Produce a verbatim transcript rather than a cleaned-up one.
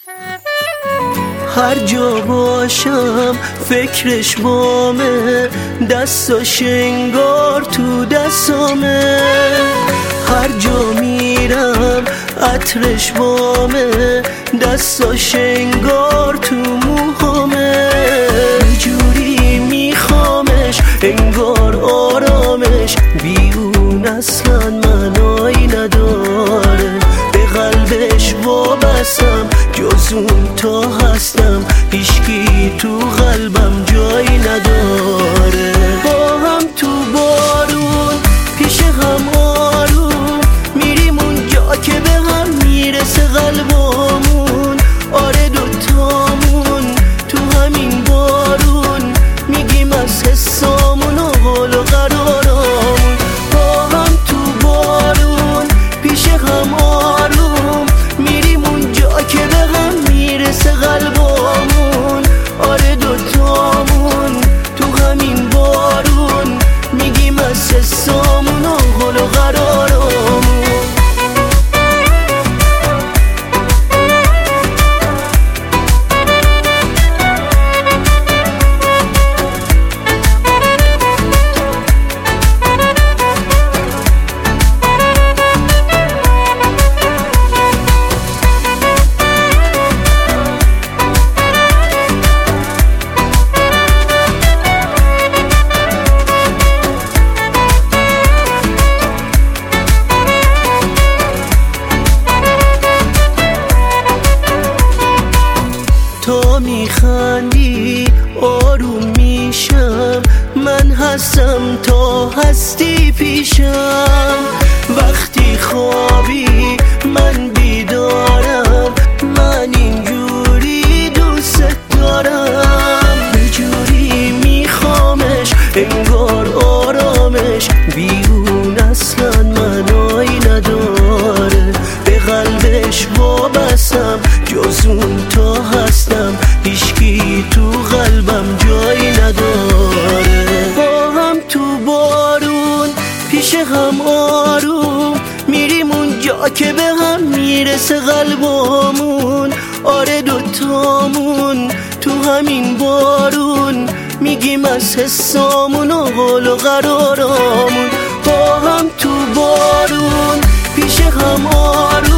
هر جا باشم فکرش بامه، دستاش انگار تو دستامه. هر جا میرم عطرش بامه، دستاش انگار تو موهامه. یه جوری میخوامش انگار آرامش، بی اون اصلا معنایی نداره. به قلبش وابستم جز اون تا هستم، هیچکی تو قلبم جایی نداره. با هم تو بارون پیش هم آروم میریم اونجا که به هم میرسه قلبمون. آره دوتامون تو همین بارون میگیم از حسامون و حال و قرارمون. با هم تو بارون پیش هم آروم میریم اونجا که به هم میرسه قلبمون. آره دوتامون تو همین بارون میگیم از حسامون و حال و قرارمون. تو میخندی آروم میشم، من هستم تا هستی پیشم. وقتی خوابی من بیدارم، من اینجوری دوست دارم. یه جوری میخوامش انگار آرامش، بی اون اصلا معنایی نداره. به قلبش وابستم جز اون تا هستم، هیچکی تو قلبم جایی نداره. با هم تو بارون پیش هم آروم میریم اونجا که به هم میرسه قلبمون. آره دوتامون تو همین بارون میگیم از حسامون و حال و قرارمون. با هم تو بارون پیش هم آروم